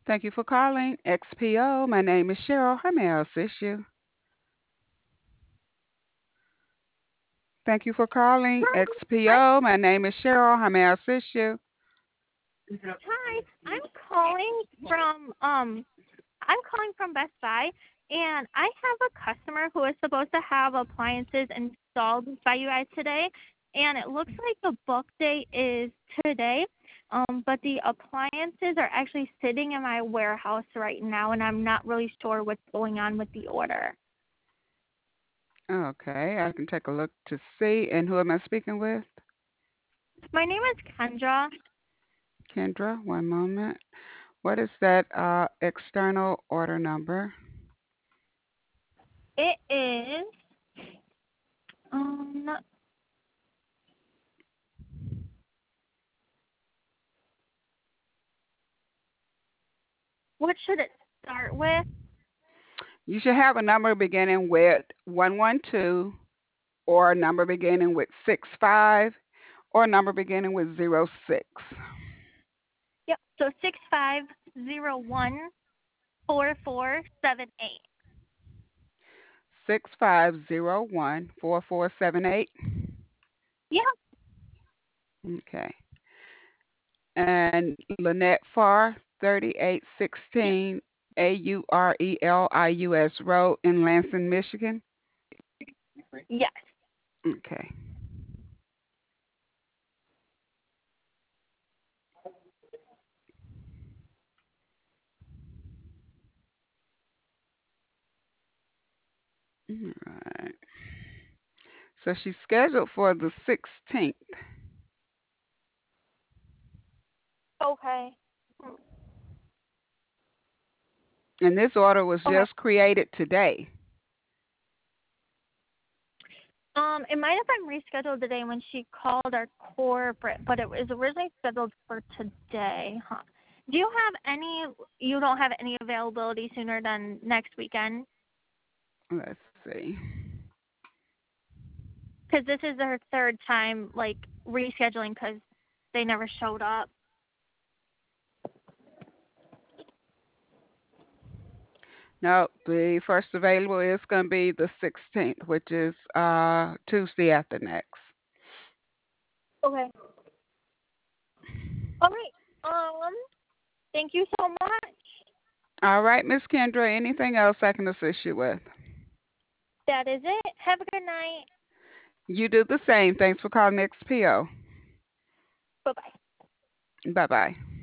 Thank you for calling XPO. My name is Cheryl. How may I assist you? Thank you for calling I'm XPO. My name is Cheryl. How may I assist you? hi. I'm calling from I'm calling from Best Buy, and I have a customer who is supposed to have appliances installed by you guys today, and it looks like the book date is today. But the appliances are actually sitting in my warehouse right now, and I'm not really sure what's going on with the order. Okay, I can take a look to see. And who am I speaking with? My name is Kendra. Kendra, one moment. What is that external order number? It is um what should it start with? You should have a number beginning with 112 or a number beginning with 65 or a number beginning with 06. Yep. So 65014478. 65014478. Yeah. Okay. And Lynette Farr, Yep. 3816 Aurelius Road in Lansing, Michigan. Yes. Okay. All right. So she's scheduled for the 16th. Okay. And this order was Okay. just created today. It might have been rescheduled today when she called our corporate, but it was originally scheduled for today. Huh. Do you have any? You don't have any availability sooner than next weekend? Let's see. Because this is her third time like rescheduling because they never showed up. No, the first available is going to be the 16th, which is Tuesday after next. Okay. All right. Thank you so much. All right, Miss Kendra, anything else I can assist you with? That is it. Have a good night. You do the same. Thanks for calling XPO. Bye bye. Bye bye.